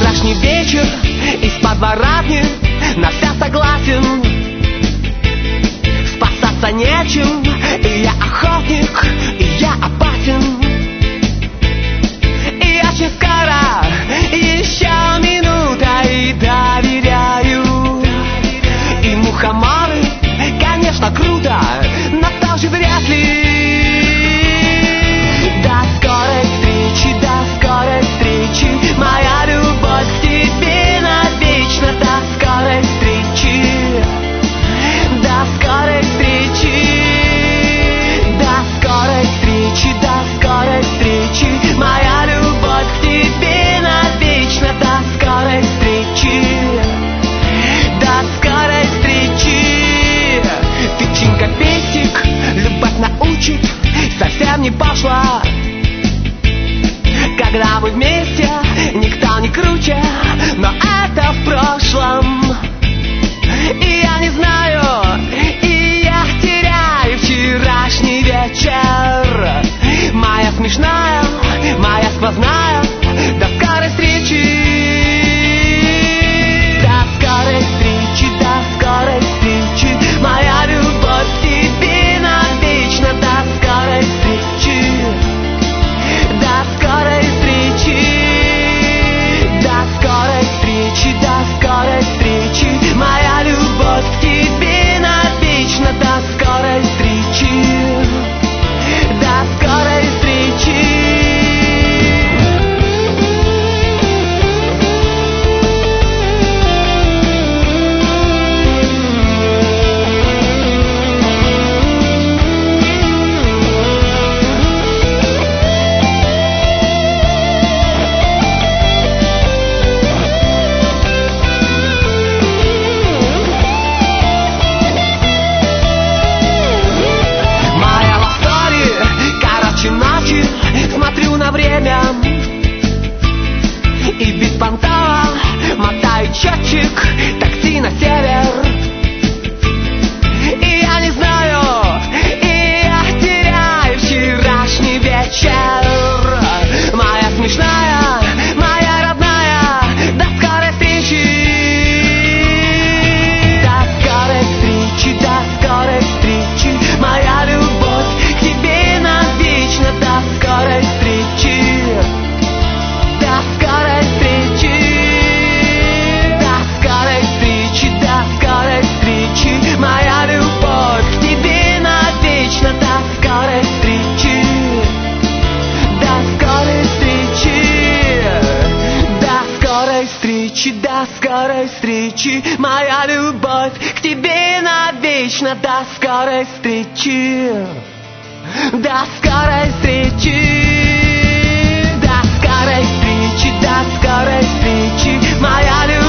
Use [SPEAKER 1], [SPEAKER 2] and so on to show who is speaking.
[SPEAKER 1] Вчерашний вечер из подворотни на все согласен. Спасаться нечем, и я охотник, и я опасен. И очень скоро, еще минута, и доверяю. И мухоморы, конечно, круто, но тоже вряд ли. До скорой встречи, до скорой встречи, моя любовь к тебе навечно. До скорой встречи, до скорой встречи, до скорой встречи, до скорой встречи, моя любовь к тебе навечно. До скорой встречи, до скорой встречи. Тычинка пестик, любовь научит, совсем не пошла. Когда мы вместе, никто не круче, но это в прошлом. И я не знаю, и я теряю вчерашний вечер. Моя смешная, моя сквозная, до скорой встречи. До скорой встречи, до скорой встречи, моя любовь к тебе навечно. До скорой встречи, до скорой встречи, до скорой встречи, до скорой встречи, моя любовь к тебе навечно. До скорой встречи, до скорой встречи. Смотрю на время и беспонтово мотаю счетчик такси на север. И я не знаю, и я теряю вчерашний вечер. Моя смешная, моя родная, до скорой встречи. До скорой встречи, до скорой встречи, моя любовь к тебе навечно. До скорой встречи, до скорой встречи, до скорой встречи, до скорой встречи, моя любовь к тебе навечно. До скорой встречи, до скорой встречи, до скорой встречи, до скорой встречи, моя любовь к тебе навечно. До скорой встречи, до скорой встречи, до скорой встречи, до скорой встречи, моя любовь.